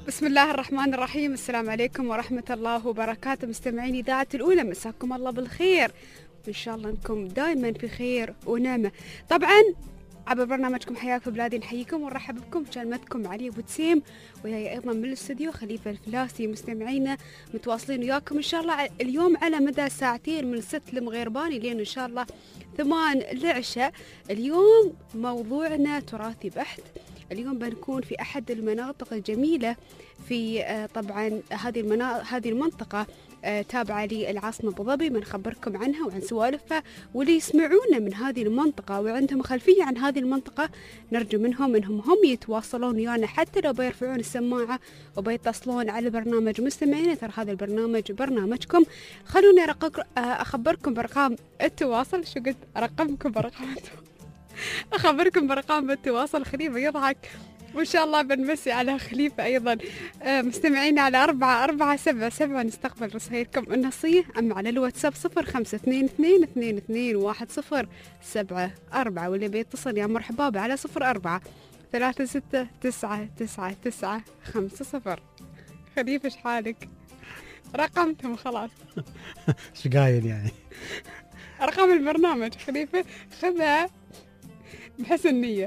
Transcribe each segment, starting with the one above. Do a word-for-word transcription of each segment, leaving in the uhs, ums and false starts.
بسم الله الرحمن الرحيم. السلام عليكم ورحمة الله وبركاته. مستمعين إذاعة الأولى، مساكم الله بالخير، وإن شاء الله أنكم دائما في خير ونعمة. طبعا عبر برنامجكم حياك في بلادي نحييكم ونرحب بكم. كلمتكم علي أبو تسيم، وهي أيضا من الاستوديو خليفة الفلاسي. مستمعينا متواصلين وياكم إن شاء الله اليوم على مدى ساعتين من ست المغيرباني لين إن شاء الله ثمان العشاء. اليوم موضوعنا تراثي بحت. اليوم بنكون في أحد المناطق الجميلة في طبعا هذه المنا... هذه المنطقة تابعة للعاصمة أبو ظبي. بنخبركم عنها وعن سوالفها، واللي يسمعونا من هذه المنطقة وعندهم خلفية عن هذه المنطقة نرجو منهم إنهم هم يتواصلون ويانا، حتى لو بيرفعون السماعة وبيتصلون على برنامج مستمعين. ترى هذا البرنامج برنامجكم. خلوني أرقق... أخبركم برقم التواصل. شو قلت؟ أرقمكم برقم التواصل. أخبركم برقم التواصل. خليفة يضحك، وإن شاء الله بنمسي على خليفة أيضا. مستمعين على أربعة أربعة سبعة سبعة نستقبل رسائلكم النصية، أما على الواتساب صفر خمسة اثنين اثنين اثنين اثنين واحد صفر سبعة أربعة، واللي بيتصل يا مرحبا على صفر أربعة ثلاثة ستة تسعة تسعة تسعة خمسة صفر. خليفة إيش حالك؟ رقمتهم خلاص. شو قايل يعني؟ أرقام البرنامج خليفة خذها بحسن نية.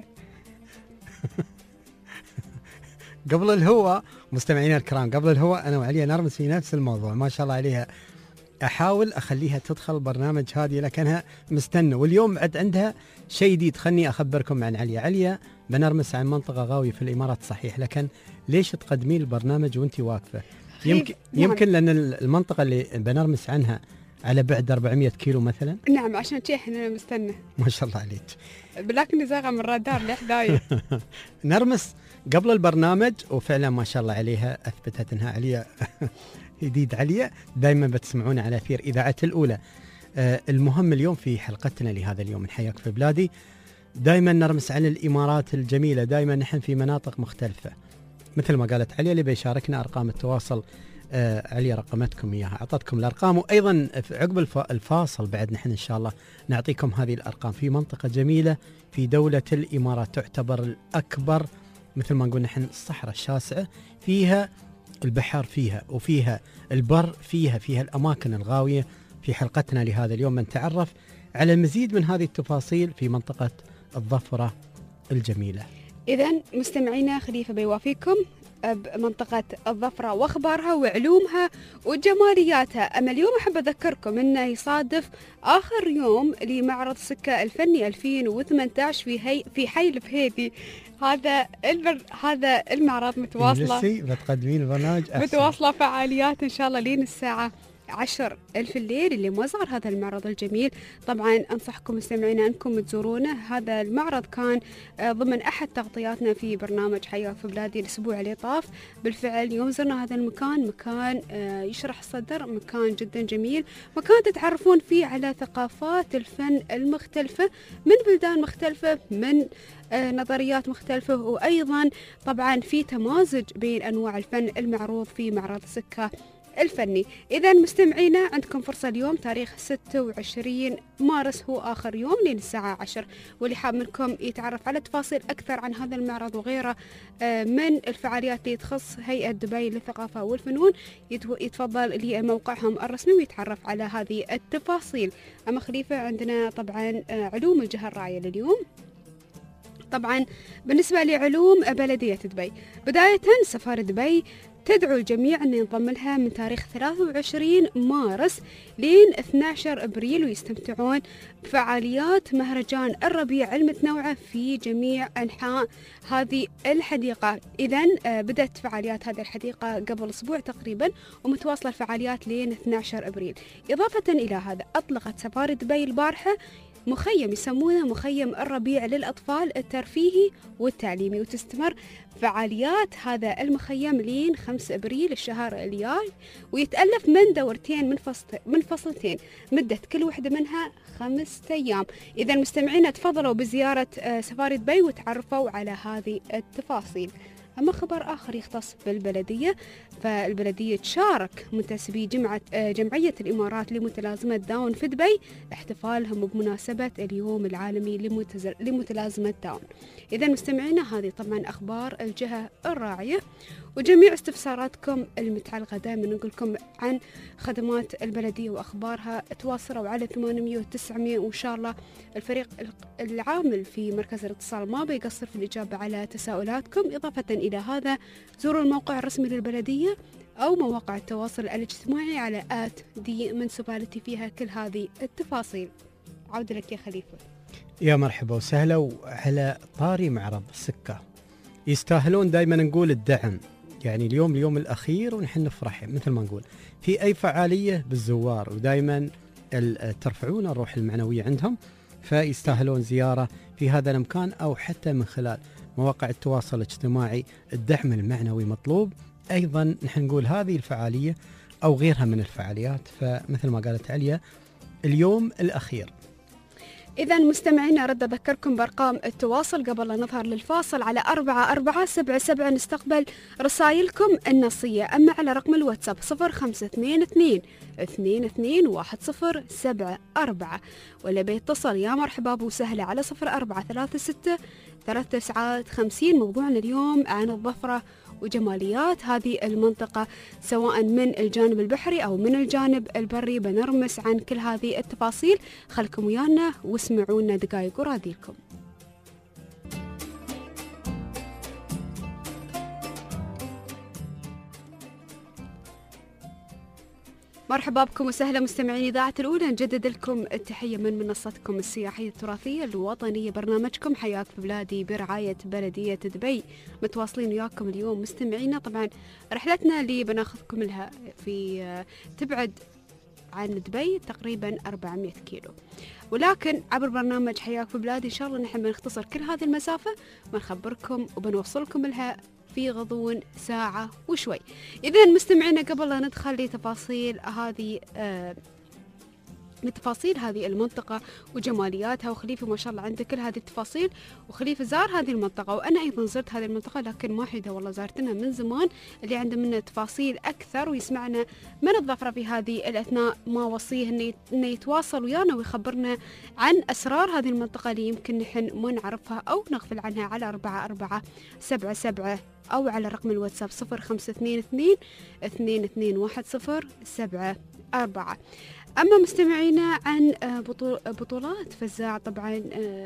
قبل الهواء مستمعينا الكرام، قبل الهواء أنا وعليا نرمس في نفس الموضوع، ما شاء الله عليها. أحاول أخليها تدخل برنامج هذه لكنها مستنى، واليوم عد عندها شيء جديد. خلني أخبركم عن عليا. عليا بنرمس عن منطقة غاوية في الإمارات صحيح، لكن ليش تقدمين البرنامج وانتي واقفة؟ يمكن يمكن لأن المنطقة اللي بنرمس عنها على بعد أربعمية كيلو مثلا. نعم، عشان شيء احنا مستنى. ما شاء الله عليك، بلاكني زاغة من الرادار لحداية. نرمس قبل البرنامج، وفعلا ما شاء الله عليها أثبتت أنها عليا جديد. عليا دائما بتسمعون على أثير إذاعة الأولى. آه المهم اليوم في حلقتنا لهذا اليوم من حياك في بلادي، دائما نرمس على الإمارات الجميلة. دائما نحن في مناطق مختلفة مثل ما قالت عليا. اللي بيشاركنا أرقام التواصل آه عليا رقمتكم إياها، أعطتكم الأرقام، وأيضا عقب الفاصل بعد نحن إن شاء الله نعطيكم هذه الأرقام في منطقة جميلة في دولة الإمارات، تعتبر الأكبر مثل ما نقول نحن الصحراء الشاسعة، فيها البحر فيها وفيها البر فيها فيها الأماكن الغاوية. في حلقتنا لهذا اليوم نتعرف على المزيد من هذه التفاصيل في منطقة الظفرة الجميلة. إذن مستمعينا خليفة بيوافيكم بمنطقة الظفرة وأخبارها وعلومها وجمالياتها. أما اليوم أحب أذكركم أنه يصادف آخر يوم لمعرض السكة الفني ألفين وثمانية عشر في هي في حي الفهيدي. هذا البر... هذا المعرض متواصلة بتقدمين البرنامج متواصلة فعاليات إن شاء الله لين الساعة عشر ألف الليل. اللي مزار هذا المعرض الجميل طبعا أنصحكم مستمعينا أنكم تزورونه. هذا المعرض كان ضمن أحد تغطياتنا في برنامج حياة في بلادي الأسبوع اللي طاف. بالفعل يوم زرنا هذا المكان، مكان يشرح الصدر، مكان جدا جميل، مكان تتعرفون فيه على ثقافات الفن المختلفة من بلدان مختلفة، من نظريات مختلفة، وأيضا طبعا في تمازج بين أنواع الفن المعروض في معرض السكة الفني. إذا مستمعينا عندكم فرصة اليوم تاريخ ستة وعشرين مارس هو آخر يوم لين الساعة عشر، واللي حاب منكم يتعرف على تفاصيل أكثر عن هذا المعرض وغيره من الفعاليات اللي تخص هيئة دبي للثقافة والفنون يتفضل لموقعهم الرسمي ويتعرف على هذه التفاصيل. أما خليفة عندنا طبعا علوم الجهة الراعية لليوم. طبعا بالنسبة لعلوم بلدية دبي، بداية سفارة دبي تدعو الجميع أن ينضم لها من تاريخ ثلاثة وعشرين مارس لين اثني عشر أبريل، ويستمتعون بفعاليات مهرجان الربيع المتنوعة في جميع أنحاء هذه الحديقة. إذن بدأت فعاليات هذه الحديقة قبل أسبوع تقريبا، ومتواصلة الفعاليات لين اثني عشر أبريل. إضافة إلى هذا أطلقت سفارة دبي البارحة مخيم يسمونه مخيم الربيع للأطفال الترفيهي والتعليمي، وتستمر فعاليات هذا المخيم لين خمسة أبريل الشهر الجاي، ويتألف من دورتين منفصلتين مدة كل واحدة منها خمسة أيام. إذا المستمعين تفضلوا بزيارة سفارة دبي وتعرفوا على هذه التفاصيل. أما خبر آخر يختص بالبلدية، فالبلدية تشارك منتسبي جمعة جمعية الإمارات لمتلازمة داون في دبي احتفالهم بمناسبة اليوم العالمي لمتلازمة داون. إذا مستمعينا هذه طبعا أخبار الجهة الراعية، وجميع استفساراتكم المتعلقة دائما نقول لكم عن خدمات البلدية وأخبارها تواصلوا على ثمانمية وتسعمية، وإن شاء الله الفريق العامل في مركز الاتصال ما بيقصر في الإجابة على تساؤلاتكم. إضافة إلى هذا زوروا الموقع الرسمي للبلدية أو مواقع التواصل الاجتماعي على آت دي منسوبالتي فيها كل هذه التفاصيل. عودة لك يا خليفة. يا مرحبا وسهلا. وعلى طاري معرض السكة يستاهلون دائما نقول الدعم، يعني اليوم اليوم الأخير ونحن نفرح مثل ما نقول في أي فعالية بالزوار، ودائما ترفعون الروح المعنوية عندهم، فيستاهلون زيارة في هذا المكان أو حتى من خلال مواقع التواصل الاجتماعي. الدعم المعنوي مطلوب. أيضا نحن نقول هذه الفعالية أو غيرها من الفعاليات، فمثل ما قالت عليا اليوم الأخير. إذا مستمعينا أرد أذكركم بأرقام التواصل قبل لا نظهر للفاصل على أربعة أربعة سبعة سبعة نستقبل رسائلكم النصية. أما على رقم الواتساب صفر خمسة اثنين اثنين اثنين اثنين واحد صفر سبعة أربعة، ولا بيتصل يا مرحبا وسهلا على صفر أربعة ثلاثة ستة ثلاثة تسعة خمسين. موضوعنا اليوم عن الظفرة وجماليات هذه المنطقة سواء من الجانب البحري أو من الجانب البري. بنرمس عن كل هذه التفاصيل. خلكم ويانا واسمعونا دقائق وراديلكم. مرحبا بكم وسهلا مستمعين إذاعة الأولى. نجدد لكم التحية من منصتكم السياحية التراثية الوطنية، برنامجكم حياك في بلادي برعاية بلدية دبي. متواصلين وياكم اليوم مستمعينا. طبعا رحلتنا اللي بناخذكم لها في تبعد عن دبي تقريبا أربعمية كيلو، ولكن عبر برنامج حياك في بلادي إن شاء الله نحن بنختصر كل هذه المسافة، بنخبركم وبنوصلكم لها في غضون ساعة وشوي. إذن مستمعينا قبل لا ندخل لتفاصيل هذه آه لتفاصيل هذه المنطقة وجمالياتها، وخليفة ما شاء الله عنده كل هذه التفاصيل، وخليفة زار هذه المنطقة وأنا أيضا زرت هذه المنطقة، لكن ما حدا والله زارتنا من زمان اللي عنده منا تفاصيل أكثر ويسمعنا من الظفرة في هذه الأثناء. ما وصيه إنه يتواصل ويانا ويخبرنا عن أسرار هذه المنطقة اللي يمكن نحن ما نعرفها أو نغفل عنها على أربعة أربعة سبعة سبعة أو على رقم الواتساب صفر خمسة اثنين اثنين اثنين اثنين واحد صفر سبعة أربعة. أما مستمعينا عن بطولات فزاع، طبعا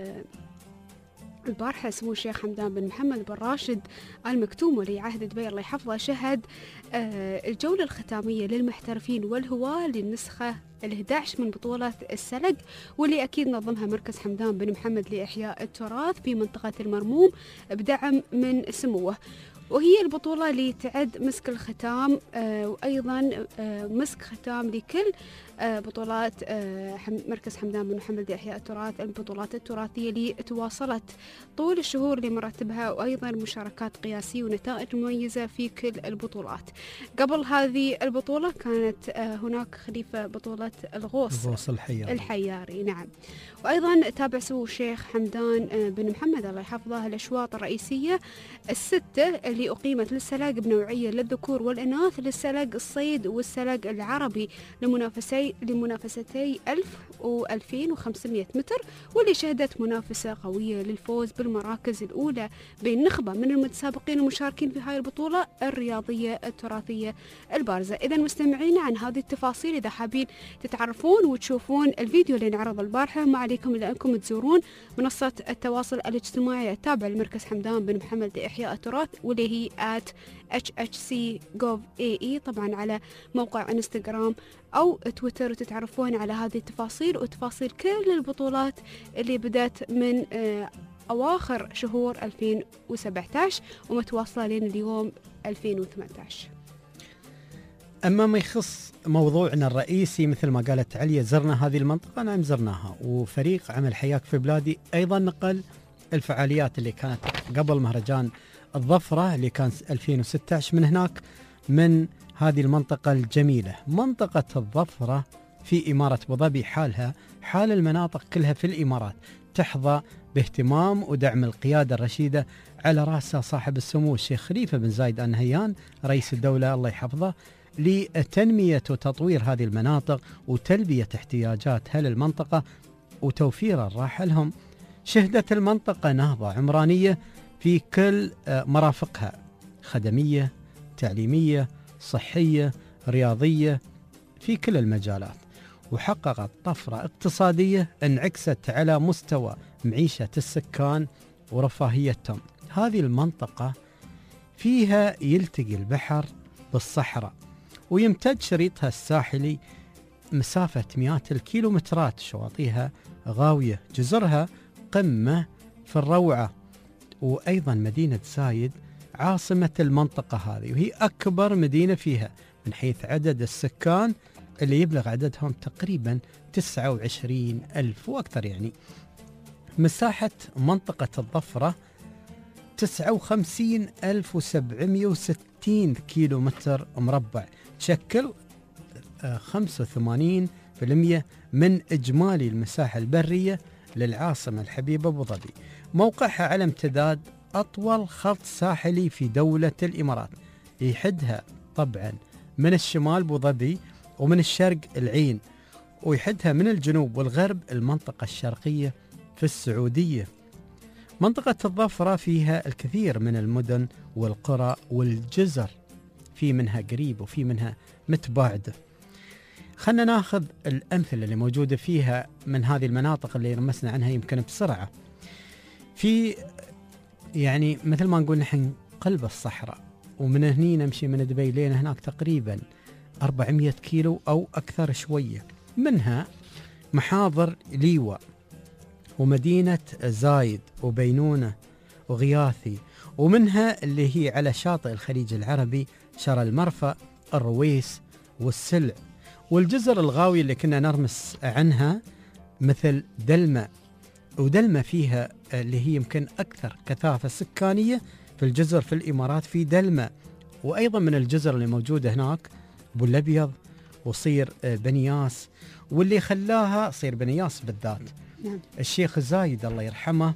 البارحة سمو الشيخ حمدان بن محمد بن راشد آل مكتوم ولي عهد دبي الله يحفظه شهد الجولة الختامية للمحترفين والهواة للنسخة الأحد عشر من بطولة السلق، واللي أكيد نظمها مركز حمدان بن محمد لإحياء التراث في منطقة المرموم بدعم من سموه. وهي البطولة اللي تعد مسك الختام آه وأيضا آه مسك ختام لكل آه بطولات آه مركز حمدان بن محمد لإحياء التراث، البطولات التراثية اللي تواصلت طول الشهور اللي مرتبها، وأيضا مشاركات قياسية ونتائج مميزة في كل البطولات. قبل هذه البطولة كانت آه هناك خليفة بطولة الغوص, الغوص الحياري. الحياري نعم. وأيضا تابع سمو الشيخ حمدان آه بن محمد الله يحفظه الأشواط الرئيسية الستة اللي أقيمت للسلاق بنوعية للذكور والإناث للسلاق الصيد والسلاق العربي لمنافسي لمنافستي ألف وألفين وخمسمية متر، واللي شهدت منافسة قوية للفوز بالمراكز الأولى بين نخبة من المتسابقين المشاركين في هاي البطولة الرياضية التراثية البارزة. إذا مستمعين عن هذه التفاصيل إذا حابين تتعرفون وتشوفون الفيديو اللي نعرض البارحة، ما عليكم إلا أنكم تزورون منصة التواصل الاجتماعي التابعة لمركز حمدان بن محمد لإحياء التراث واللي هي آت إتش إتش سي جوف إيه إي، طبعا على موقع انستغرام أو تويتر، وتتعرفون على هذه التفاصيل وتفاصيل كل البطولات اللي بدأت من أواخر شهور ألفين وسبعة عشر ومتواصلة لين اليوم ألفين وثمانية عشر. أما ما يخص موضوعنا الرئيسي مثل ما قالت عليا، زرنا هذه المنطقة، نعم زرناها، وفريق عمل حياك في بلادي أيضا نقل الفعاليات اللي كانت قبل مهرجان الظفرة اللي كان ألفين وستة عشر من هناك من هذه المنطقة الجميلة. منطقة الظفرة في إمارة أبو ظبي حالها حال المناطق كلها في الإمارات، تحظى باهتمام ودعم القيادة الرشيدة على رأسها صاحب السمو الشيخ خليفة بن زايد آل نهيان رئيس الدولة الله يحفظه، لتنمية وتطوير هذه المناطق وتلبية احتياجات أهل المنطقة وتوفير الراحة لهم. شهدت المنطقة نهضة عمرانية في كل مرافقها، خدمية، تعليمية، صحية، رياضية، في كل المجالات، وحققت طفرة اقتصادية انعكست على مستوى معيشة السكان ورفاهيتهم. هذه المنطقة فيها يلتقي البحر بالصحراء، ويمتد شريطها الساحلي مسافة مئات الكيلومترات، شواطئها غاوية، جزرها قمة في الروعة. وأيضا مدينة زايد عاصمة المنطقة هذه، وهي أكبر مدينة فيها من حيث عدد السكان اللي يبلغ عددهم تقريبا تسعة وعشرين ألف وأكثر. يعني مساحة منطقة الظفرة تسعة وخمسين ألف وسبعمائة وستين كيلو متر مربع، تشكل خمسة وثمانين بالمئة من إجمالي المساحة البرية للعاصمة الحبيبة أبو ظبي. موقعها على امتداد أطول خط ساحلي في دولة الإمارات، يحدها طبعا من الشمال أبو ظبي، ومن الشرق العين، ويحدها من الجنوب والغرب المنطقة الشرقية في السعودية. منطقة الظفرة فيها الكثير من المدن والقرى والجزر، في منها قريب وفي منها متباعدة. خلنا ناخذ الأمثلة اللي موجودة فيها من هذه المناطق اللي رمسنا عنها يمكن بسرعة. في يعني مثل ما نقول نحن قلب الصحراء، ومن هني نمشي من دبي لين هناك تقريبا أربعمائة كيلو أو أكثر شوية. منها محاضر ليوة، ومدينة زايد، وبينونة، وغياثي، ومنها اللي هي على شاطئ الخليج العربي شرى المرفأ، الرويس، والسلع، والجزر الغاوية اللي كنا نرمس عنها مثل دلمة. ودلمة فيها اللي هي يمكن أكثر كثافة سكانية في الجزر في الإمارات، في دلمة. وأيضا من الجزر اللي موجودة هناك أبو الأبيض، وصير بنياس، واللي خلاها صير بنياس بالذات الشيخ زايد الله يرحمه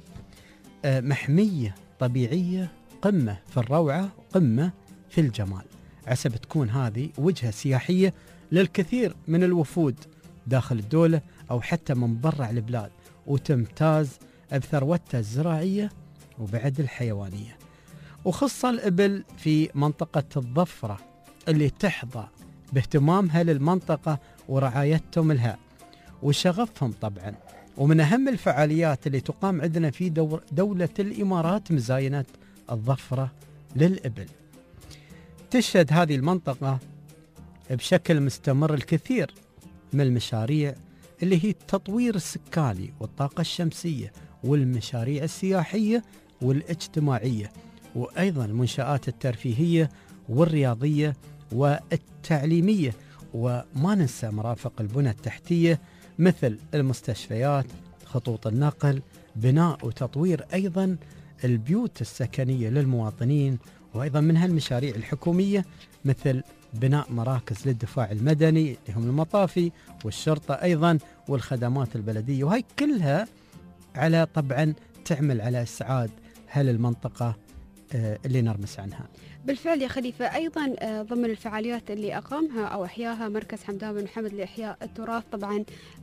محمية طبيعية قمة في الروعة وقمة في الجمال، عسى بتكون هذه وجهة سياحية للكثير من الوفود داخل الدولة أو حتى من برا البلاد، وتمتاز بثروتها الزراعية وبعد الحيوانية. وخص الإبل في منطقة الظفرة اللي تحظى باهتمامها للمنطقة ورعايتهم لها وشغفهم طبعا. ومن أهم الفعاليات اللي تقام عندنا في دور دولة الإمارات مزاينة الظفرة للإبل. تشهد هذه المنطقة بشكل مستمر الكثير من المشاريع اللي هي التطوير السكاني والطاقة الشمسية والمشاريع السياحية والاجتماعية، وأيضا المنشآت الترفيهية والرياضية والتعليمية. وما ننسى مرافق البنى التحتية مثل المستشفيات، خطوط النقل، بناء وتطوير أيضا البيوت السكنية للمواطنين، وأيضا منها المشاريع الحكومية مثل بناء مراكز للدفاع المدني اللي هم المطافي والشرطة أيضا والخدمات البلدية. وهي كلها على طبعا تعمل على إسعاد أهل المنطقة اللي نرمس عنها. بالفعل يا خليفة، أيضا ضمن الفعاليات اللي أقامها أو أحياها مركز حمدان بن محمد لإحياء التراث طبعا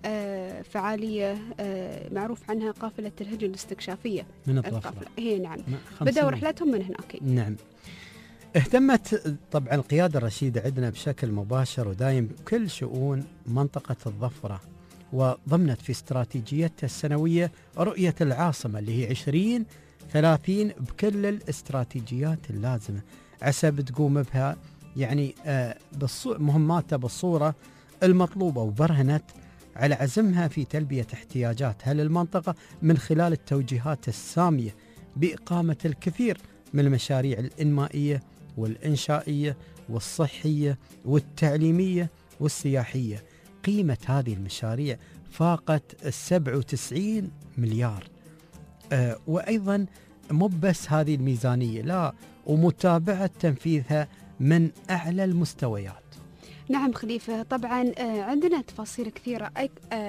فعالية معروف عنها قافلة الهجن الاستكشافية من الظفرة. هي نعم، بدأوا رحلتهم من هناك. نعم، اهتمت طبعا القيادة الرشيدة عندنا بشكل مباشر ودايم بكل شؤون منطقة الظفرة، وضمنت في استراتيجيتها السنوية رؤية العاصمة اللي هي عشرين ثلاثين بكل الاستراتيجيات اللازمة، عسى بتقوم بها يعني آه مهماتها بالصورة المطلوبة، وبرهنت على عزمها في تلبية احتياجات أهل المنطقة من خلال التوجيهات السامية بإقامة الكثير من المشاريع الإنمائية والإنشائية والصحية والتعليمية والسياحية. قيمة هذه المشاريع فاقت السبع وتسعين مليار. أه وأيضا مو بس هذه الميزانية، لا، ومتابعة تنفيذها من أعلى المستويات. نعم خليفة، طبعا عندنا تفاصيل كثيرة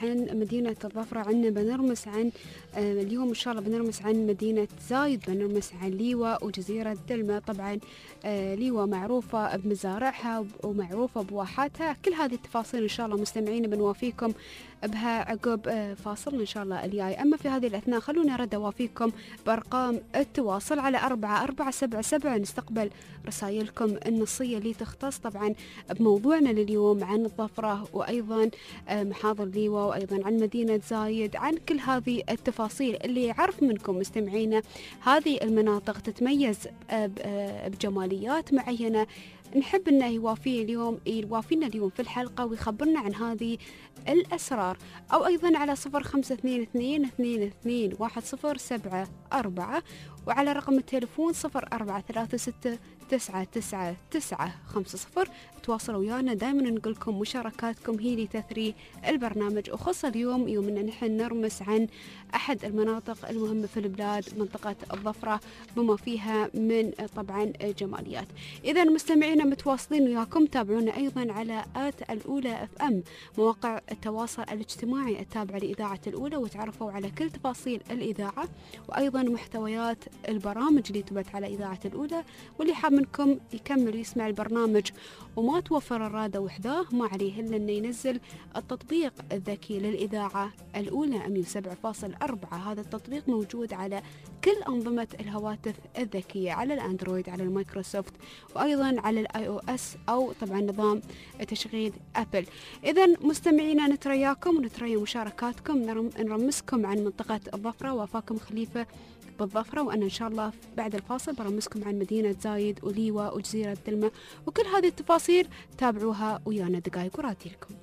عن مدينة الظفرة عنا بنرمس عن آه اليوم إن شاء الله بنرمس عن مدينة زايد، بنرمس عن ليوة وجزيرة دلمة. طبعا آه ليوة معروفة بمزارعها ومعروفة بواحاتها. كل هذه التفاصيل إن شاء الله مستمعين بنوافيكم بها عقب آه فاصل إن شاء الله الجاي. أما في هذه الأثناء خلونا رد أوافيكم بأرقام التواصل على أربعة أربعة سبعة سبعة. نستقبل رسائلكم النصية اللي تختص طبعا بموضوعنا لليوم عن الظفرة وأيضا محاضر ليوة وأيضا عن مدينة زايد، عن كل هذه التفاصيل اللي يعرف منكم مستمعينا هذه المناطق تتميز بجماليات معينة. نحب أنه يوافي اليوم يوافينا اليوم في الحلقة ويخبرنا عن هذه الأسرار، أو أيضا على صفر خمسة اثنين اثنين اثنين اثنين واحد صفر سبعة أربعة، وعلى رقم التليفون صفر أربعة ثلاثة ستة تسعة تسعة تسعة خمسة صفر. تواصلوا ويانا، دائما نقول لكم مشاركاتكم هي اللي تثري البرنامج. وخاصة اليوم يوم ان نحن نرمس عن احد المناطق المهمة في البلاد، منطقة الظفرة بما فيها من طبعا جماليات. اذا مستمعينا متواصلين وياكم، تابعونا ايضا على آت الأولى اف ام، مواقع التواصل الاجتماعي التابعة لإذاعة الأولى، وتعرفوا على كل تفاصيل الإذاعة وأيضا محتويات البرامج اللي تبث على إذاعة الأولى. واللي حاب منكم يكمل ويسمع البرنامج وما توفر الرادة وحده، ما عليه إلا أنه ينزل التطبيق الذكي للإذاعة الأولى مئة وسبعة فاصلة أربعة. هذا التطبيق موجود على كل أنظمة الهواتف الذكية، على الأندرويد، على المايكروسوفت، وأيضا على الآي أو إس أو طبعا نظام تشغيل أبل. إذا مستمعينا نترياكم ونتريا مشاركاتكم، نرمسكم عن منطقة الظفرة. وافاكم خليفة بالظفرة، وأنا إن شاء الله بعد الفاصل برمسكم عن مدينة زايد وليوة وجزيرة دلمة، وكل هذه التفاصيل تابعوها ويانا دقائق وراتيلكم.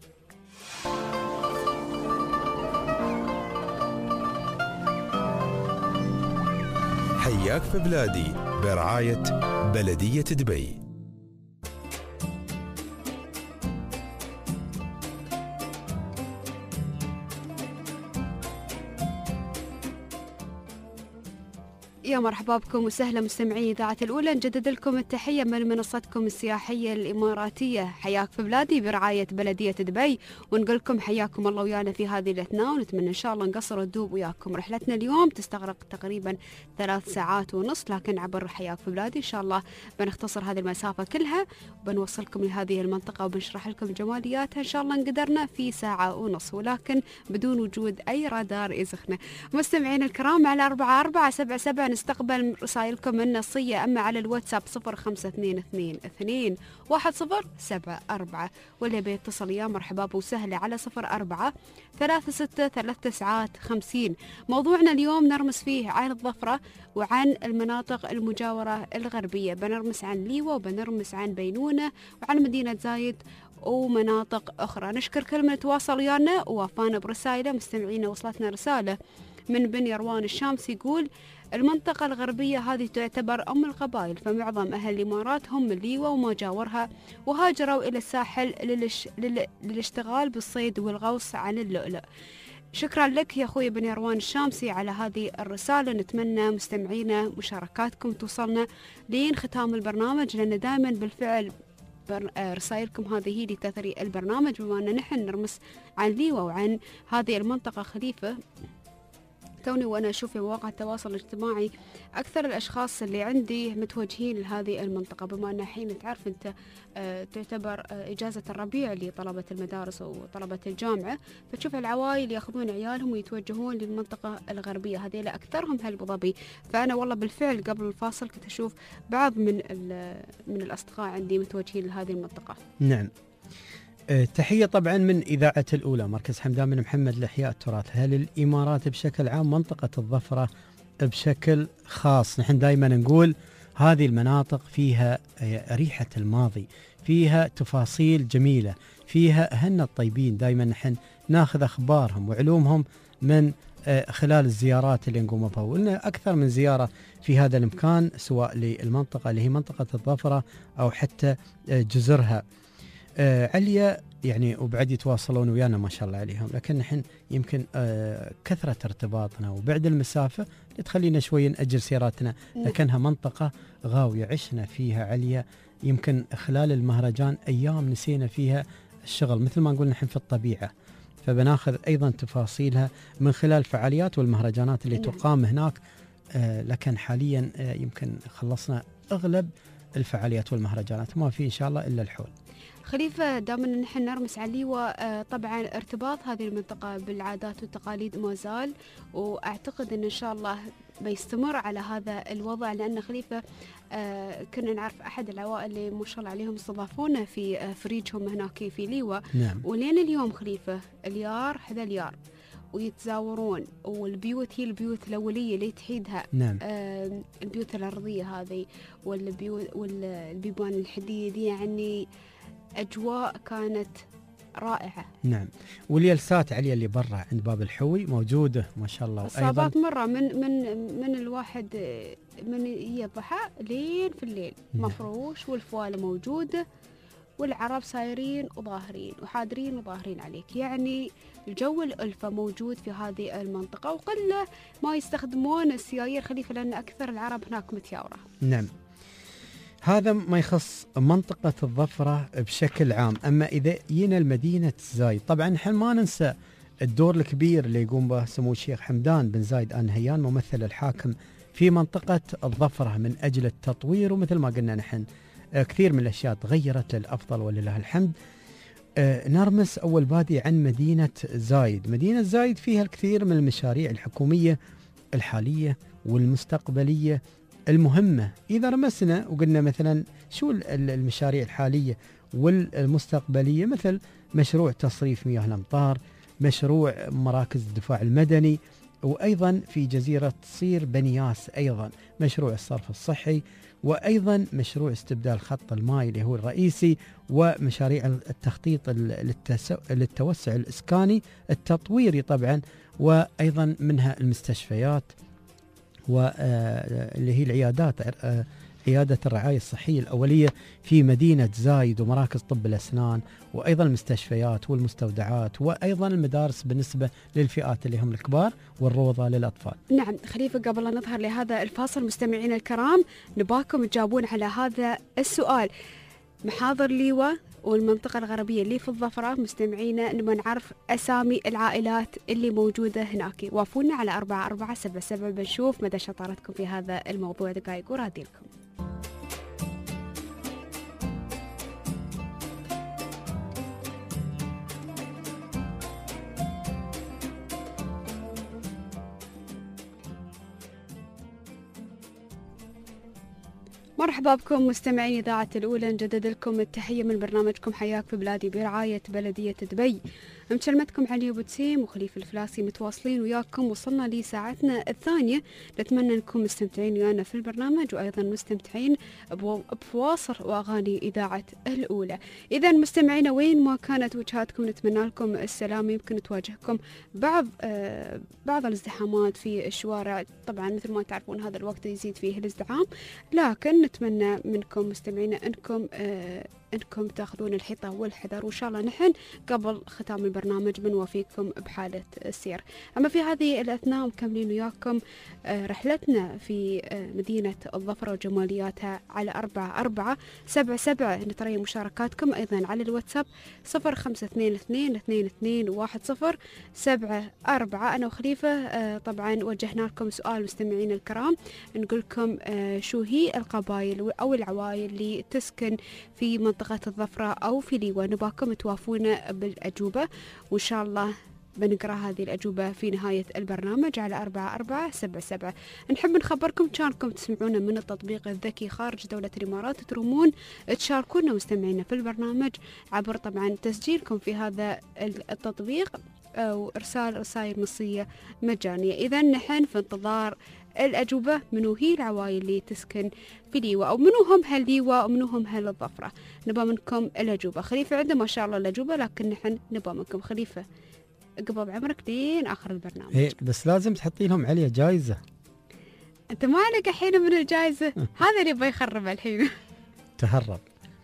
حياك في بلادي برعاية بلدية دبي. يا مرحبا بكم وسهلا مستمعي إذاعة الأولى، نجدد لكم التحية من منصتكم السياحية الإماراتية حياك في بلادي برعاية بلدية دبي، ونقول لكم حياكم الله ويانا في هذه الأثناء، ونتمنى إن شاء الله نقصر الدوب وياكم. رحلتنا اليوم تستغرق تقريبا ثلاث ساعات ونص، لكن عبر حياك في بلادي إن شاء الله بنختصر هذه المسافة كلها وبنوصلكم لهذه المنطقة وبنشرح لكم جمالياتها إن شاء الله قدرنا في ساعة ونص، ولكن بدون وجود أي رادار يزخنا. مستمعين الكرام على أربعة أربعة سبعة سبعة نستقبل رسائلكم النصية، أما على الواتساب صفر خمسة اثنين اثنين اثنين واحد صفر سبعة أربعة، واللي بيتصل يا مرحبا وسهلة على صفر أربعة ثلاثة ستة ثلاثة تسعات خمسين. موضوعنا اليوم نرمس فيه عن الظفرة وعن المناطق المجاورة الغربية، بنرمس عن ليوة وبنرمس عن بينونة وعن مدينة زايد ومناطق أخرى. نشكر كل من تواصل ويانا ووافانا برسائله. مستمعينا وصلتنا رسالة من بن يروان الشامس يقول المنطقة الغربية هذه تعتبر أم القبائل، فمعظم أهل الإمارات هم من ليوة وما جاورها، وهاجروا إلى الساحل للش... لل... للاشتغال بالصيد والغوص عن اللؤلؤ. شكرا لك يا أخوي بن يروان الشامسي على هذه الرسالة. نتمنى مستمعينا مشاركاتكم توصلنا لين ختام البرنامج، لأن دائما بالفعل رسائلكم هذه هي اللي تثري البرنامج، بما أن نحن نرمس عن ليوة وعن هذه المنطقة خليفة. توني وأنا أشوف في مواقع التواصل الاجتماعي أكثر الأشخاص اللي عندي متوجهين لهذه المنطقة، بما أن حين تعرف أنت آه تعتبر آه إجازة الربيع لطلبة المدارس وطلبة الجامعة، فتشوف العوائل يأخذون عيالهم ويتوجهون للمنطقة الغربية، هذه أكثرهم هل أبو ظبي. فأنا والله بالفعل قبل الفاصل كنت أشوف بعض من من الأصدقاء عندي متوجهين لهذه المنطقة. نعم. تحية طبعا من إذاعة الأولى مركز حمدان بن محمد لإحياء التراث. هل الإمارات بشكل عام منطقة الظفرة بشكل خاص، نحن دائما نقول هذه المناطق فيها ريحة الماضي، فيها تفاصيل جميلة، فيها أهلنا الطيبين، دائما نحن ناخذ أخبارهم وعلومهم من خلال الزيارات اللي نقوم بها، ولنا أكثر من زيارة في هذا المكان سواء للمنطقة اللي هي منطقة الظفرة أو حتى جزرها. آه عليا يعني وبعد يتواصلون ويانا ما شاء الله عليهم، لكن نحن يمكن آه كثرة ارتباطنا وبعد المسافة تخلينا شوي نأجل سياراتنا، لكنها منطقة غاوية عشنا فيها عليا، يمكن خلال المهرجان أيام نسينا فيها الشغل، مثل ما نقول نحن في الطبيعة، فبناخذ أيضا تفاصيلها من خلال الفعاليات والمهرجانات اللي نعم. تقام هناك. آه لكن حاليا آه يمكن خلصنا أغلب الفعاليات والمهرجانات، ما في إن شاء الله إلا الحول. خليفة، دائما نحن نرمس على الليوة، آه طبعا ارتباط هذه المنطقة بالعادات والتقاليد ما زال، وأعتقد أن إن شاء الله بيستمر على هذا الوضع، لأن خليفة آه كنا نعرف أحد العوائل اللي ما شاء الله عليهم استضافونا في آه فريجهم هناك في ليوة. نعم. ولين اليوم خليفة اليار هذا اليار ويتزاورون، والبيوت هي البيوت الأولية اللي تحيدها. نعم. آه البيوت الأرضية هذه والبيوت والبيبان الحديد، يعني أجواء كانت رائعة. نعم. والجلسات عليا اللي برا عند باب الحوي موجودة ما شاء الله. الصابات مرة من من من الواحد من هي الضحى لين في الليل. نعم. مفروش والفوالة موجودة، والعرب سايرين وظاهرين وحاضرين وظاهرين عليك، يعني الجو الألفة موجود في هذه المنطقة، وقلة ما يستخدمون السيايير خليفة لأن أكثر العرب هناك متياورة. نعم. هذا ما يخص منطقة الظفرة بشكل عام. أما إذا جينا المدينة زايد، طبعا نحن ما ننسى الدور الكبير اللي يقوم به سمو الشيخ حمدان بن زايد آل نهيان ممثل الحاكم في منطقة الظفرة من أجل التطوير. ومثل ما قلنا نحن كثير من الأشياء تغيرت للأفضل ولله الحمد. نرمس أول بادي عن مدينة زايد. مدينة زايد فيها الكثير من المشاريع الحكومية الحالية والمستقبلية المهمة. إذا رمسنا وقلنا مثلا شو المشاريع الحالية والمستقبلية، مثل مشروع تصريف مياه الأمطار، مشروع مراكز الدفاع المدني، وأيضا في جزيرة صير بنياس أيضا مشروع الصرف الصحي، وأيضا مشروع استبدال خط الماء اللي هو الرئيسي، ومشاريع التخطيط للتوسع الإسكاني التطويري طبعا، وأيضا منها المستشفيات واللي هي العيادات، عيادة الرعاية الصحية الأولية في مدينة زايد، ومراكز طب الأسنان، وأيضا المستشفيات والمستودعات، وأيضا المدارس بالنسبة للفئات اللي هم الكبار، والروضة للأطفال. نعم خليفة، قبل أن نظهر لهذا الفاصل مستمعين الكرام نباكم تجاوبون على هذا السؤال. محاضر ليوة والمنطقة الغربية اللي في الظفرة، مستمعينا نبغى نعرف أسامي العائلات اللي موجودة هناك. وافونا على أربعة أربعة سبعة سبعة بنشوف مدى شطارتكم في هذا الموضوع. دقائق وراديلكم. مرحبا بكم مستمعين إذاعة الأولى، نجدد لكم التحية من برنامجكم حياك في بلادي برعاية بلدية دبي. مكلمتكم علي أبو تسيم وخليفة الفلاسي متواصلين وياكم. وصلنا لساعتنا الثانية، نتمنى أنكم مستمتعين ويانا في البرنامج، وأيضا مستمتعين بفواصل وأغاني إذاعة الأولى. إذا مستمعين وين ما كانت وجهاتكم نتمنى لكم السلام. يمكن تواجهكم بعض آه بعض الازدحامات في الشوارع، طبعا مثل ما تعرفون هذا الوقت يزيد فيه الازدحام، لكن نتمنى منكم مستمعين أنكم آه أنكم تأخذون الحيطة والحذر، وإن شاء الله نحن قبل ختام البرنامج بنوافيكم بحالة السير. أما في هذه الأثناء مكملين وياكم رحلتنا في مدينة الظفرة وجمالياتها على أربعة أربعة سبعة سبعة. نترى مشاركاتكم أيضا على الواتساب صفر خمسة اثنين اثنين اثنين اثنين واحد صفر سبعة أربعة. أنا وخليفة طبعا وجهنا لكم سؤال مستمعين الكرام، نقول لكم شو هي القبائل أو العوائل اللي تسكن في منطقة الظفرة أو في ليوة. نباكم توافونا بالأجوبة، وإن شاء الله بنقرأ هذه الأجوبة في نهاية البرنامج على أربعة أربعة سبعة سبعة. نحب نخبركم كانكم تسمعونا من التطبيق الذكي خارج دولة الإمارات، ترومون تشاركونا مستمعينا في البرنامج عبر طبعا تسجيلكم في هذا التطبيق أو إرسال رسائل نصية مجانية. إذا نحن في انتظار الأجوبة، منو هي العوائل اللي تسكن في ليوة، أو منو هم هالليوة ومنو هم هالظفرة. نبى منكم الأجوبة. خليفة عنده ما شاء الله الأجوبة، لكن نحن نبى منكم. خليفة قبل بعمرك لين آخر البرنامج. إيه بس لازم تحطي لهم عليها جائزة. أنت ما عليك الحين من الجائزة، هذا اللي يبغى يخرب الحين. تهرب.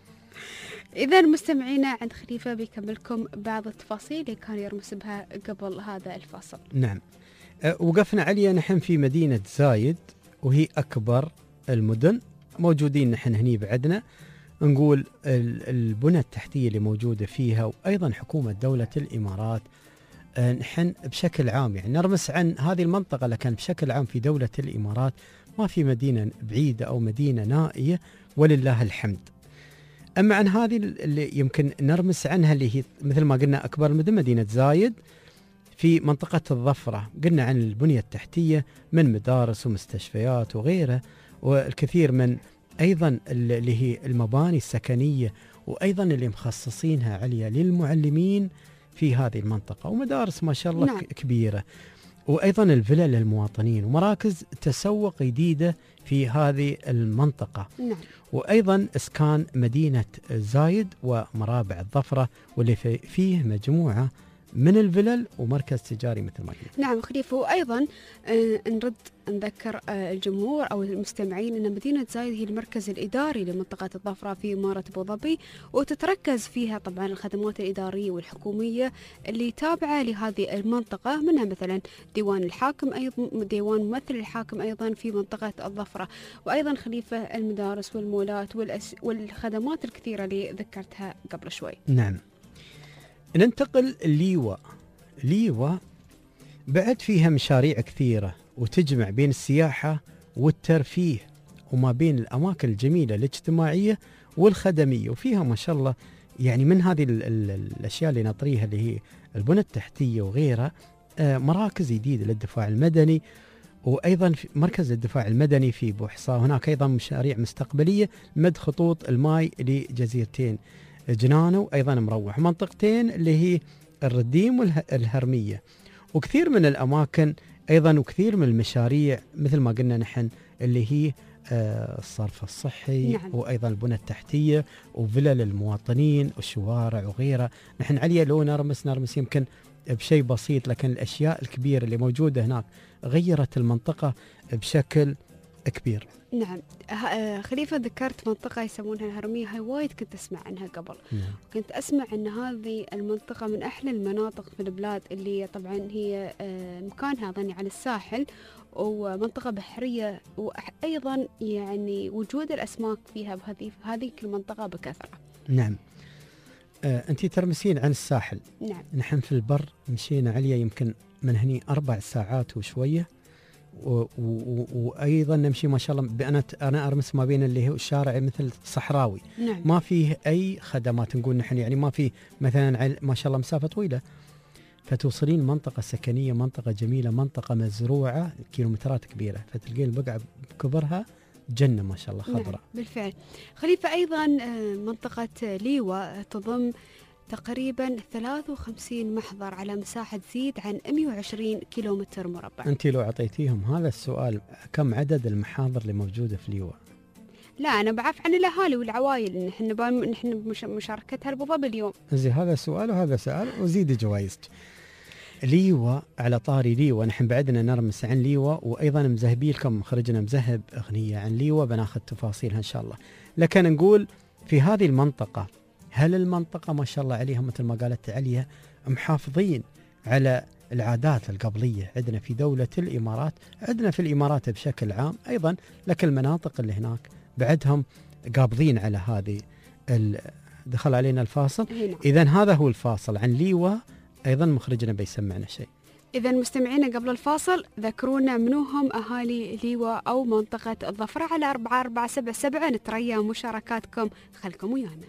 إذا مستمعينا عند خليفة بيكملكم بعض التفاصيل اللي كان يرمس بها قبل هذا الفاصل. نعم. أه وقفنا عليها نحن في مدينة زايد، وهي أكبر المدن. موجودين نحن هني بعدنا نقول البنى التحتية اللي موجودة فيها، وأيضا حكومة دولة الإمارات آه نحن بشكل عام يعني نرمس عن هذه المنطقة، لكن بشكل عام في دولة الإمارات ما في مدينة بعيدة أو مدينة نائية ولله الحمد. أما عن هذه اللي يمكن نرمس عنها اللي هي مثل ما قلنا أكبر مدن مدينة زايد في منطقة الظفرة، قلنا عن البنية التحتية من مدارس ومستشفيات وغيره، والكثير من أيضا اللي هي المباني السكنية، وأيضا اللي مخصصينها عليا للمعلمين في هذه المنطقة، ومدارس ما شاء الله نعم. كبيرة، وأيضا الفلل للمواطنين ومراكز تسوق جديدة في هذه المنطقة نعم. وأيضا إسكان مدينة زايد ومرابع الظفرة واللي فيه مجموعة من الفلل ومركز تجاري مثل ما قلت. نعم خليفة، وأيضا آه نرد نذكر آه الجمهور أو المستمعين أن مدينة زايد هي المركز الإداري لمنطقة الظفرة في إمارة أبو ظبي، وتتركز فيها طبعا الخدمات الإدارية والحكومية اللي تابعة لهذه المنطقة، منها مثلا ديوان الحاكم، أيضا ديوان ممثل الحاكم أيضا في منطقة الظفرة، وأيضا خليفة المدارس والمولات والأس والخدمات الكثيرة اللي ذكرتها قبل شوي. نعم. ننتقل ليوا. ليوا بعد فيها مشاريع كثيرة وتجمع بين السياحة والترفيه وما بين الأماكن الجميلة الاجتماعية والخدمية، وفيها ما شاء الله يعني من هذه ال ال الأشياء اللي نطريها اللي هي البنى التحتية وغيرها، آه مراكز جديدة للدفاع المدني، وأيضا في مركز الدفاع المدني في بوحصة. هناك أيضا مشاريع مستقبلية مد خطوط الماء لجزيرتين جنانة وأيضا مروح، منطقتين اللي هي الرديم والهرمية، وكثير من الأماكن أيضا، وكثير من المشاريع مثل ما قلنا نحن اللي هي آه الصرف الصحي نعم. وأيضا البنى التحتية وفلل المواطنين والشوارع وغيرها. نحن عليا لو نرمس نرمس يمكن بشيء بسيط، لكن الأشياء الكبيرة اللي موجودة هناك غيرت المنطقة بشكل كبير. نعم خليفة، ذكرت منطقة يسمونها الهرمية، هاي وايد كنت أسمع عنها قبل. نعم. كنت أسمع أن هذه المنطقة من أحلى المناطق في البلاد، اللي طبعا هي مكانها أظني على الساحل ومنطقة بحرية، وأيضا يعني وجود الأسماك فيها بهذه هذه المنطقة بكثرة. نعم. آه، أنتي ترمسين عن الساحل. نعم. نحن في البر مشينا عليا يمكن من هني أربع ساعات وشوية، وأيضا نمشي ما شاء الله. أنا أنا أرمس ما بين اللي هو الشارع مثل صحراوي. نعم. ما فيه أي خدمات نقول نحن، يعني ما فيه مثلا ما شاء الله مسافة طويلة، فتوصلين منطقة سكنية، منطقة جميلة، منطقة مزروعة كيلومترات كبيرة، فتلقين البقعة بكبرها جنة ما شاء الله خضراء. نعم بالفعل. خليفة أيضا منطقة ليوا تضم تقريبا ثلاثة وخمسين محضر على مساحة تزيد عن مئة وعشرين كيلومتر مربع. أنت لو أعطيتيهم هذا السؤال كم عدد المحاضر اللي موجودة في ليوا؟ لا أنا بعرف عن الأهالي والعوائل، نحن نحن مشاركتها أبو ظبي اليوم. زي هذا سؤال وهذا سؤال وزيد جوائزك. ليوا، على طاري ليوا، نحن بعدنا نرمس عن ليوا، وأيضا مذهبي لكم خرجنا مذهب أغنية عن ليوا بناخذ تفاصيلها إن شاء الله. لكن نقول في هذه المنطقة، هل المنطقة ما شاء الله عليها مثل ما قالت عليها محافظين على العادات القبلية؟ عندنا في دولة الإمارات، عندنا في الإمارات بشكل عام أيضا، لكن المناطق اللي هناك بعدهم قابضين على هذه. دخل علينا الفاصل. إذن هذا هو الفاصل عن ليوا، أيضا مخرجنا بيسمعنا شيء. إذا مستمعينا قبل الفاصل ذكرونا منوهم أهالي ليوا أو منطقة الظفرة على أربعة أربعة سبعة سبعة، نتريا مشاركاتكم، خلكم ويانا.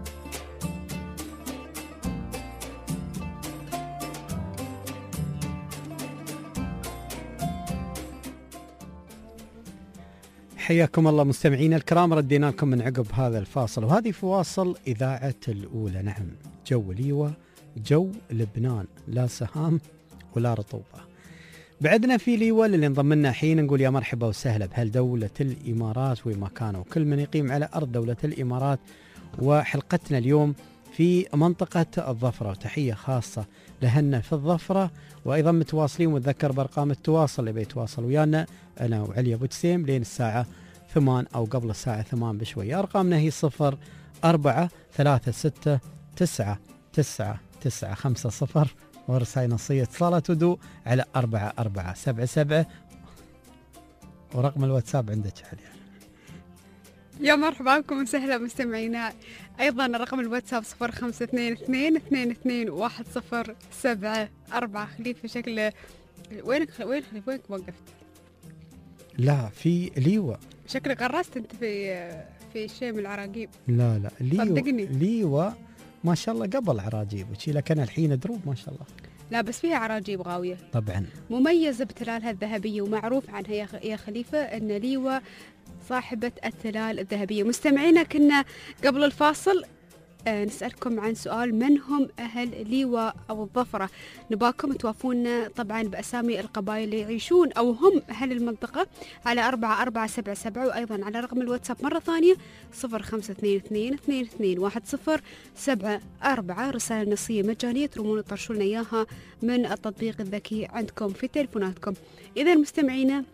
حياكم الله مستمعينا الكرام، ردينا لكم من عقب هذا الفاصل، وهذه فواصل إذاعة الأولى. نعم، جو ليوا، جو لبنان، لا سهام ولا رطوبة. بعدنا في ليوا اللي انضم لنا حين نقول يا مرحبا وسهلا بهل دولة الإمارات ومكانه، وكل من يقيم على أرض دولة الإمارات. وحلقتنا اليوم في منطقة الظفرة، وتحية خاصة لهنا في الظفرة، وأيضا متواصلين، وتذكر بأرقام التواصل اللي بيتواصل ويانا أنا وعلي أبو جسيم لين الساعة ثمان أو قبل الساعة ثمان بشوية. أرقامنا هي صفر أربعة ثلاثة ستة تسعة تسعة تسعة خمسة صفر، ورسائل نصية اتصالات ودو على أربعة أربعة سبعة سبعة، ورقم الواتساب عندك علي. يا مرحبا بكم وسهلا مستمعينا. أيضا رقم الواتساب صفر خمسة اثنين اثنين اثنين اثنين واحد صفر سبعة أربعة. خليفة شكله وينك وين خليفة وينك وقفت؟ لا في ليوة. شكلك غرست أنت في في شيء من العراقيب. لا لا ليوة صدقني. ليوة ما شاء الله قبل عراجيب وشي، لكن الحين دروب ما شاء الله. لا بس فيها عراجيب غاوية. طبعا مميزة بتلالها الذهبية ومعروف عنها يا يا خليفة أن ليوة صاحبة التلال الذهبية. مستمعينا كنا قبل الفاصل آه نسألكم عن سؤال: من هم أهل ليوة أو الظفرة؟ نباكم توافونا طبعا بأسامي القبائل اللي يعيشون أو هم أهل المنطقة على أربعة أربعة سبعة سبعة، وأيضا على رقم الواتساب مرة ثانية صفر خمسة اثنين اثنين اثنين اثنين واحد صفر سبعة أربعة. رسالة نصية مجانية ترمون ترشوا لنا إياها من التطبيق الذكي عندكم في تلفوناتكم. إذا مستمعينا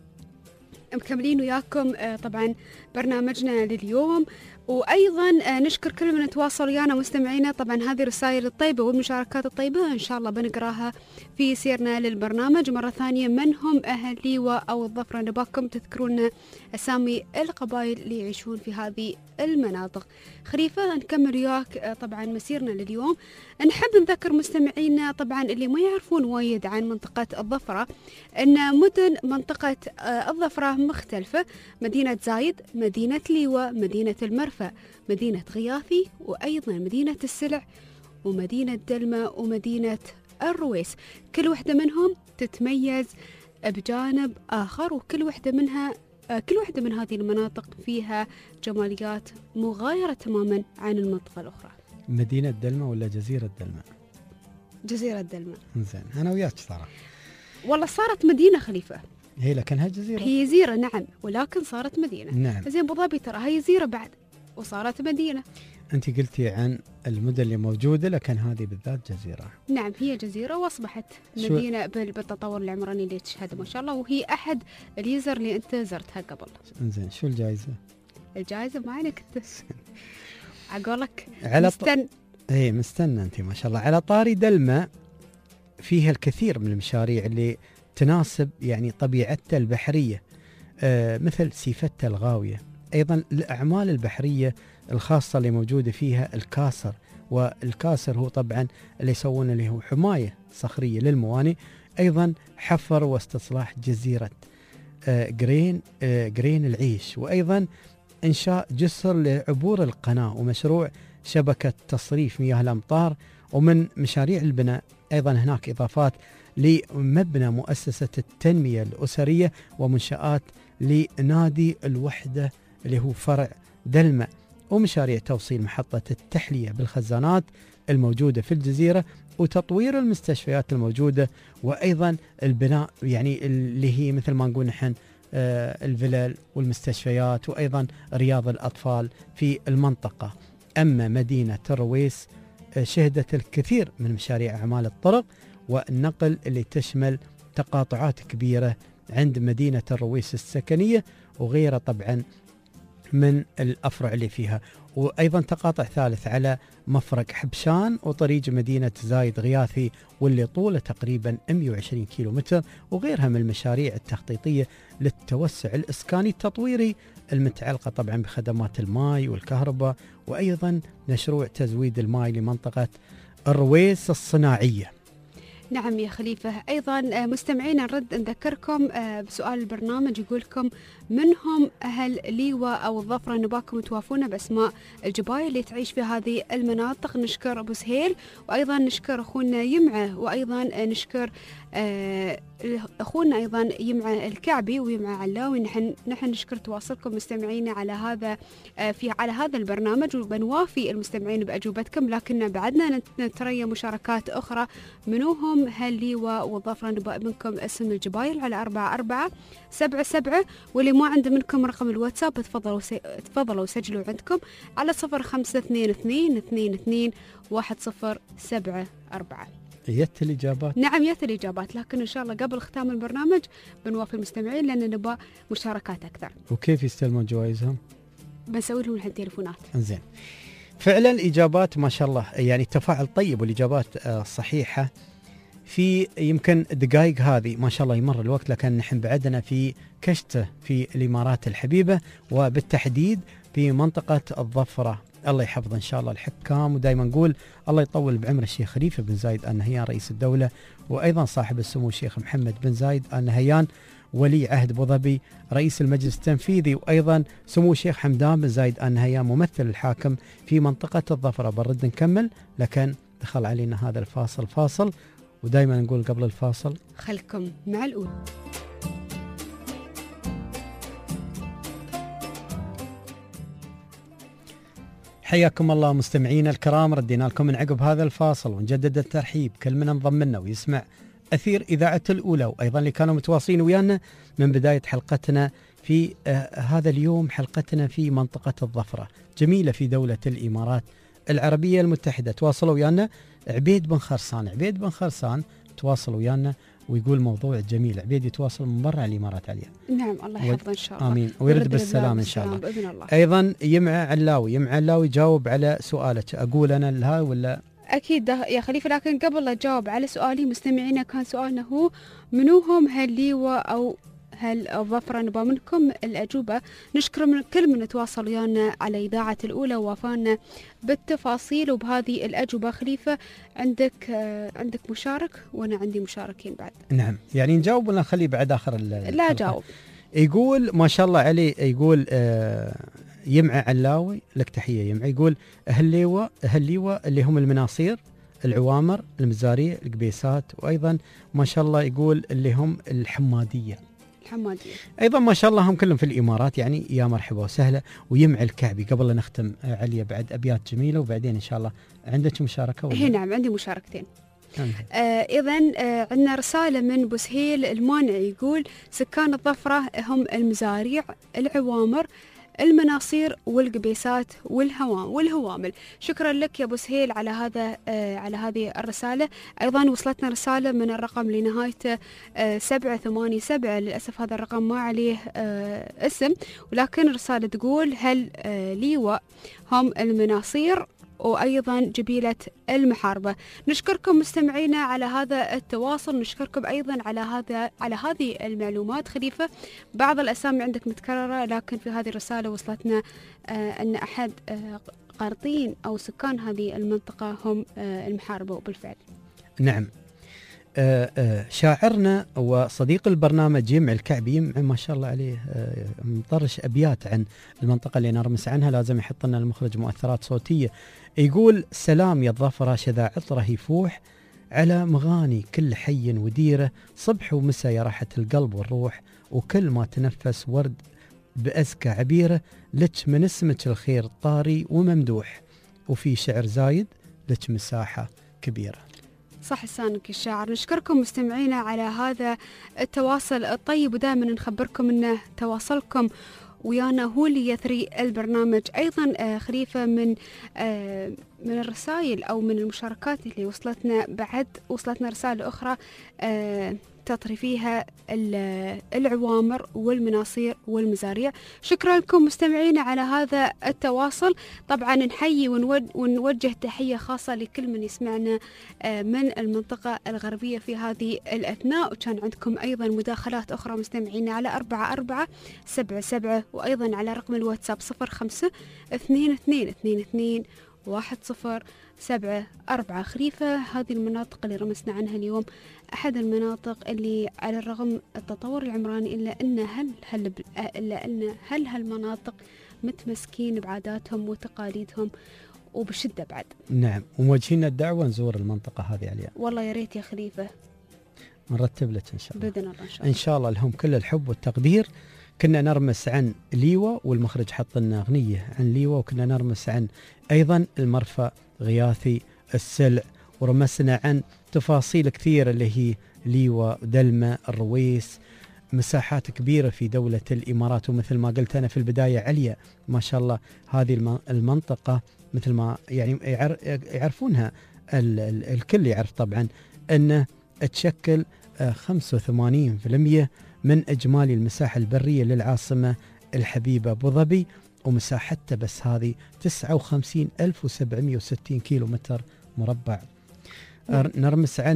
مكملين وياكم آه طبعا برنامجنا لليوم، وأيضا آه نشكر كل من تواصل ويانا مستمعينا. طبعا هذه الرسائل الطيبة والمشاركات الطيبة إن شاء الله بنقراها في سيرنا للبرنامج. مرة ثانية: من هم أهل ليوة أو الظفرة؟ نباكم تذكرون أسامي القبائل اللي يعيشون في هذه المناطق. خليفة نكمل وياك آه طبعا مسيرنا لليوم. نحب نذكر مستمعينا طبعا اللي ما يعرفون وايد عن منطقة الظفرة أن مدن منطقة آه الظفرة مختلفة: مدينة زايد، مدينة ليوة، مدينة المرفأ، مدينة غياثي، وأيضا مدينة السلع، ومدينة دلمة، ومدينة الرويس. كل واحدة منهم تتميز بجانب آخر، وكل واحدة منها كل واحدة من هذه المناطق فيها جماليات مغايرة تماما عن المنطقة الأخرى. مدينة دلمة ولا جزيرة دلمة؟ جزيرة دلمة. زين أنا وياك صراحة. والله صارت مدينة خليفة. هي لكنها جزيرة. هي جزيرة نعم، ولكن صارت مدينة. نعم. زين أبو ظبي ترى هي جزيرة بعد وصارت مدينة. أنت قلتي عن المدن اللي موجودة، لكن هذه بالذات جزيرة. نعم هي جزيرة وأصبحت مدينة بالتطور العمراني اللي تشهد ما شاء الله، وهي أحد اليزر اللي أنت زرتها قبل. إنزين شو الجائزة؟ الجائزة ما عليك أنت. أقولك على مستن. ط... إيه مستنى أنت ما شاء الله. على طاري دلمة فيها الكثير من المشاريع اللي تناسب يعني طبيعتها البحرية، آه مثل سيفتة الغاوية. أيضا الأعمال البحرية الخاصة اللي موجودة فيها الكاسر، والكاسر هو طبعا اللي يسوون اللي هو حماية صخرية للموانئ. أيضا حفر واستصلاح جزيرة آه جرين آه جرين العيش، وأيضا إنشاء جسر لعبور القناة، ومشروع شبكة تصريف مياه الأمطار. ومن مشاريع البناء أيضا هناك إضافات لمبنى مؤسسة التنمية الأسرية، ومنشآت لنادي الوحدة اللي هو فرع دلمة، ومشاريع توصيل محطة التحلية بالخزانات الموجودة في الجزيرة، وتطوير المستشفيات الموجودة، وأيضا البناء يعني اللي هي مثل ما نقول نحن آه الفلل والمستشفيات، وأيضا رياض الأطفال في المنطقة. أما مدينة الرويس آه شهدت الكثير من مشاريع أعمال الطرق والنقل اللي تشمل تقاطعات كبيرة عند مدينة الرويس السكنية وغيرها طبعا من الأفرع اللي فيها، وأيضا تقاطع ثالث على مفرق حبشان وطريق مدينة زايد غياثي واللي طوله تقريبا مئة وعشرين كيلو متر، وغيرها من المشاريع التخطيطية للتوسع الإسكاني التطويري المتعلقة طبعا بخدمات الماء والكهرباء، وأيضا مشروع تزويد الماء لمنطقة الرويس الصناعية. نعم يا خليفة. أيضا مستمعين نرد نذكركم بسؤال البرنامج يقولكم: من هم أهل ليوة أو الظفرة؟ نباكم توافونا بأسماء الجبايل اللي تعيش في هذه المناطق. نشكر أبو سهيل، وأيضا نشكر أخونا يمعة، وأيضا نشكر أخونا أيضا يمعة الكعبي ويمعة علاوي. نحن نحن نشكر تواصلكم مستمعين على هذا في على هذا البرنامج، وبنوافي المستمعين بأجوبتكم، لكن بعدنا نتريا مشاركات أخرى. منوهم هل ليوة والظفرة؟ نبقى منكم اسم الجبايل على أربعة أربعة سبعة سبعة، واللي ما عنده منكم رقم الواتساب تفضلوا سي... تفضلوا سجلوا عندكم على صفر خمسة اثنين اثنين اثنين اثنين واحد صفر سبعة أربعة. يت الإجابات؟ نعم يت الإجابات، لكن إن شاء الله قبل ختام البرنامج بنوافي المستمعين لأن نبغى مشاركات أكثر. وكيف يستلمون جوائزهم؟ بنسوي لهم الحين تليفونات. زين، فعلا الإجابات ما شاء الله يعني التفاعل طيب والإجابات صحيحة. في يمكن دقائق هذه ما شاء الله يمر الوقت، لكن نحن بعدنا في كشته في الإمارات الحبيبة، وبالتحديد في منطقة الظفرة. الله يحفظ إن شاء الله الحكام، ودائما نقول الله يطول بعمر الشيخ خليفة بن زايد آل نهيان رئيس الدولة، وأيضا صاحب السمو الشيخ محمد بن زايد آل نهيان ولي عهد أبو ظبي رئيس المجلس التنفيذي، وأيضا سمو الشيخ حمدان بن زايد آل نهيان ممثل الحاكم في منطقة الظفرة. برد نكمل، لكن دخل علينا هذا الفاصل فاصل، ودائما نقول قبل الفاصل خلكم مع الأول. حياكم الله مستمعينا الكرام، ردينا لكم من عقب هذا الفاصل، ونجدد الترحيب كل من انضم لنا ويسمع أثير إذاعة الأولى، وأيضا اللي كانوا متواصلين ويانا من بداية حلقتنا في آه هذا اليوم. حلقتنا في منطقة الظفرة جميلة في دولة الإمارات العربية المتحدة. تواصلوا ويانا عبيد بن خرسان. عبيد بن خرسان تواصل ويانا ويقول موضوع جميل. عبيد يتواصل من برا الإمارات عليا. نعم الله يحفظه إن شاء الله. آمين، ويرد بالسلام إن شاء الله بإذن الله. أيضا يمعى علاوي. يمعى علاوي جاوب على سؤالك، أقول أنا لها ولا؟ أكيد يا خليفة، لكن قبل لا أجاوب على سؤالي مستمعينا كان سؤالنا هو منو هم هل ليوة أو هل الظفرة؟ نبغى منكم الأجوبة. نشكر من كل من تواصل ويانا على إذاعة الأولى ووافانا بالتفاصيل وبهذه الأجوبة. خليفة عندك آه عندك مشارك وأنا عندي مشاركين بعد. نعم، يعني نجاوب ولا نخليه بعد آخر؟ لا جاوب. يقول ما شاء الله عليه، يقول آه يمعى علاوي لك تحية يمعى، يقول هليوة هليوة اللي هم المناصير، العوامر، المزاريع، القبيسات، وأيضا ما شاء الله يقول اللي هم الحمادية. الحمادية أيضا ما شاء الله هم كلهم في الإمارات، يعني يا مرحبا وسهلا. ويمعى الكعبي. قبل لا نختم عليا بعد أبيات جميلة وبعدين إن شاء الله عندك مشاركة ولا؟ نعم عندي مشاركتين. آه إذن آه عندنا رسالة من بوسهيل المانعي يقول سكان الظفرة هم المزاريع، العوامر، المناصير والقبيسات والهوام والهوامل. شكرا لك يا ابو سهيل على هذا آه على هذه الرساله. ايضا وصلتنا رساله من الرقم لنهايته آه سبعة ثمانية سبعة. للاسف هذا الرقم ما عليه آه اسم، ولكن الرساله تقول هل آه ليوة هم المناصير وأيضا جبيلة المحاربة. نشكركم مستمعينا على هذا التواصل، نشكركم أيضا على هذا على هذه المعلومات. خليفة بعض الأسامي عندك متكررة، لكن في هذه الرسالة وصلتنا آه أن أحد آه قارطين أو سكان هذه المنطقة هم آه المحاربة، وبالفعل نعم. آه آه شاعرنا وصديق البرنامج يمعى الكعبي، يمعى ما شاء الله عليه آه مطرش أبيات عن المنطقة اللي نرمس عنها، لازم يحط لنا المخرج مؤثرات صوتية. يقول سلام يا الظفرة شذا عطره يفوح على مغاني كل حي وديره، صبح ومسا يا راحة القلب والروح، وكل ما تنفس ورد بأزكى عبيره، لك من اسمك الخير طاري وممدوح، وفي شعر زايد لك مساحة كبيرة. صح لسانك الشاعر. نشكركم مستمعينا على هذا التواصل الطيب، ودائما نخبركم أن تواصلكم ويانا هو اللي يثري البرنامج. أيضا خليفة من من الرسائل أو من المشاركات اللي وصلتنا، بعد وصلتنا رسالة أخرى تطري فيها العوامر والمناصير والمزاريع. شكرا لكم مستمعينا على هذا التواصل. طبعا نحيي ونوجه تحية خاصة لكل من يسمعنا من المنطقة الغربية في هذه الأثناء، وكان عندكم أيضا مداخلات أخرى مستمعينا على أربعة أربعة سبعة سبعة، وأيضا على رقم الواتساب صفر خمسة اثنين اثنين اثنين اثنين واحد صفر سبعة أربعة. خليفة هذه المناطق اللي رمسنا عنها اليوم أحد المناطق اللي على الرغم التطور العمراني إلا أن هل هل إلا أن هل هالمناطق متمسكين بعاداتهم وتقاليدهم وبشدة بعد. نعم، وموجهين الدعوة نزور المنطقة هذه عليها. والله يا ريت يا خليفة، نرتب لك إن شاء الله بإذن الله. إن شاء الله إن شاء الله لهم كل الحب والتقدير. كنا نرمس عن ليوة والمخرج حط لنا أغنية عن ليوة، وكنا نرمس عن أيضا المرفأ غياثي السلع، ورمسنا عن تفاصيل كثيرة اللي هي ليوة، دلمة، الرويس، مساحات كبيرة في دولة الإمارات. ومثل ما قلت أنا في البداية عليا ما شاء الله هذه المنطقة مثل ما يعني يعرفونها الكل يعرف طبعا أنه تشكل خمسة وثمانين بالمئة من إجمالي المساحة البرية للعاصمة الحبيبة أبو ظبي، ومساحتها بس هذه تسعة وخمسين ألف وسبعمئة وستين كيلو متر مربع. نرمس عن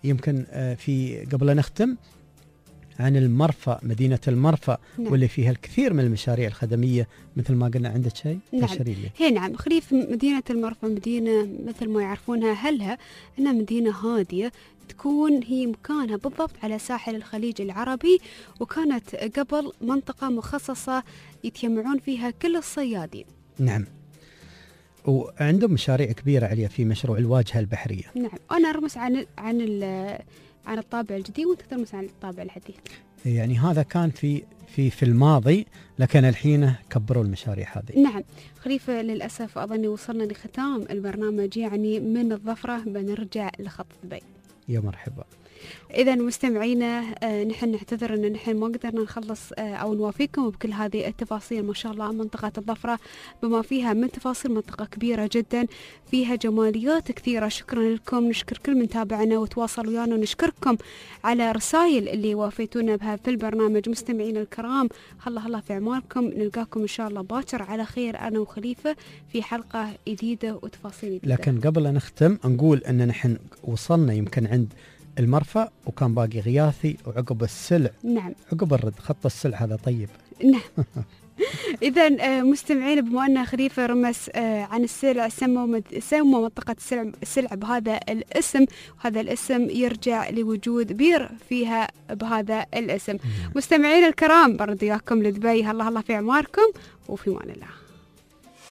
يمكن آه، في قبل أن نختم عن المرفأ، مدينة المرفأ، نعم. واللي فيها الكثير من المشاريع الخدمية مثل ما قلنا. عندك شيء نعم. تشري لي؟ هي نعم، خليف مدينة المرفأ مدينة مثل ما يعرفونها أهلها أنها مدينة هادية، تكون هي مكانها بالضبط على ساحل الخليج العربي، وكانت قبل منطقة مخصصة يتجمعون فيها كل الصيادين. نعم، وعندهم مشاريع كبيرة عليها في مشروع الواجهة البحرية. نعم، أنا أرمس عن عن عن الطابع الجديد وأنت ترمس عن الطابع الحديث. يعني هذا كان في في في الماضي، لكن الحين كبروا المشاريع هذه. نعم خليفة، للأسف أظني وصلنا لختام البرنامج، يعني من الظفرة بنرجع لخط دبي. يا مرحبا. إذا مستمعينا، آه نحن نعتذر أن نحن ما قدرنا نخلص آه أو نوافيكم بكل هذه التفاصيل. ما شاء الله منطقة الظفرة بما فيها من تفاصيل، منطقة كبيرة جدا فيها جماليات كثيرة. شكرا لكم، نشكر كل من تابعنا وتواصل ويانا، ونشكركم على رسائل اللي وافيتونا بها في البرنامج. مستمعينا الكرام، الله الله في أعمالكم، نلقاكم إن شاء الله باكر على خير أنا وخليفة في حلقة جديدة وتفاصيل جديدة. لكن قبل أن نختم نقول أن نحن وصلنا يمكن عند المرفأ وكان باقي غياثي وعقب السلع. نعم، عقب الرد خط السلع هذا طيب. نعم. إذا مستمعين، بما أن خليفة رمس عن السلع، سموا سموا منطقة السلع, السلع بهذا الاسم، وهذا الاسم يرجع لوجود بير فيها بهذا الاسم. مستمعين الكرام، برد إياكم لدبي. الله الله في أعماركم، وفي مان الله.